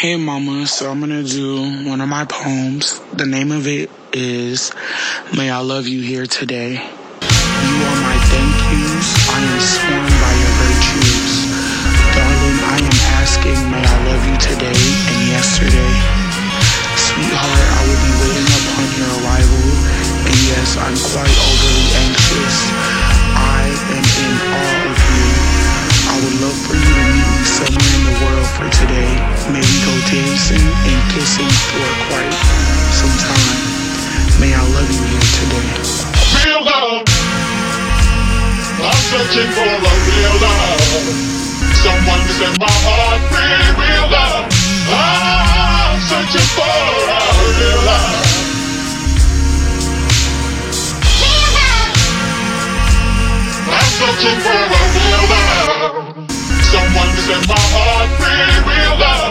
Hey mama, so I'm gonna do one of my poems. The name of it is May I Love You Here Today. You are my thank yous, I am sworn by your virtues. Darling, I am asking, may I love you today and yesterday. Sweetheart, I will be waiting upon your arrival, and yes, I'm quite overly anxious. I am in awe of you. I would love for you to meet me somewhere in the world for today. Maybe go dancing and kissing for quite some time. May I love you here today. Real love. I'm searching for a real love. Someone to set my heart free. Real love. I'm searching for a real love. I'm searching for a real love. Someone to set my heart free. Real love.